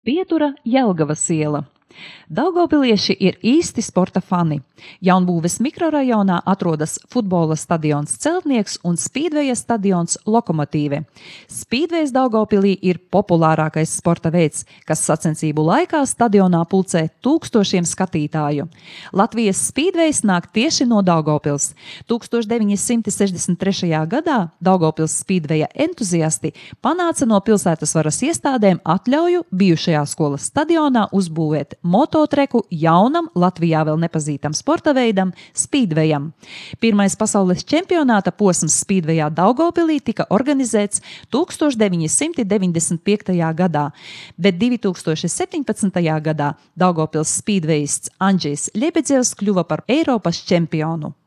Pietura Jelgavas iela. Daugavpilieši ir īsti sporta fani. Jaunbūves mikrorajonā atrodas futbola stadions Celtnieks un spīdveja stadions Lokomotīve. Spīdvejs Daugavpilī ir populārākais sporta veids, kas sacensību laikā stadionā pulcē tūkstošiem skatītāju. Latvijas spīdvejs nāk tieši no Daugavpils. 1963. gadā Daugavpils spīdveja entuziasti panāca no pilsētas varas iestādēm atļauju bijušajā skolas stadionā uzbūvēt mototreku jaunam Latvijā vēl nepazītam sporta veidam – spīdvejam. Pirmais pasaules čempionāta posms spīdvejā Daugavpilī tika organizēts 1995. gadā, bet 2017. gadā Daugavpils spīdvejists Andžejs Ļebedzevs kļuva par Eiropas čempionu.